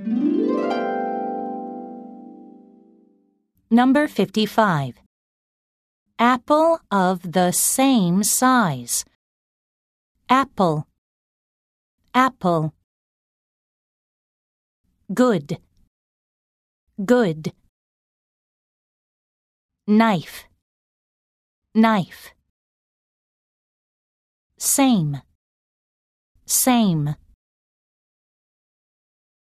Number 55. Apple of the same size. Apple. Apple. Good. Good. Knife. Knife. Same. Same.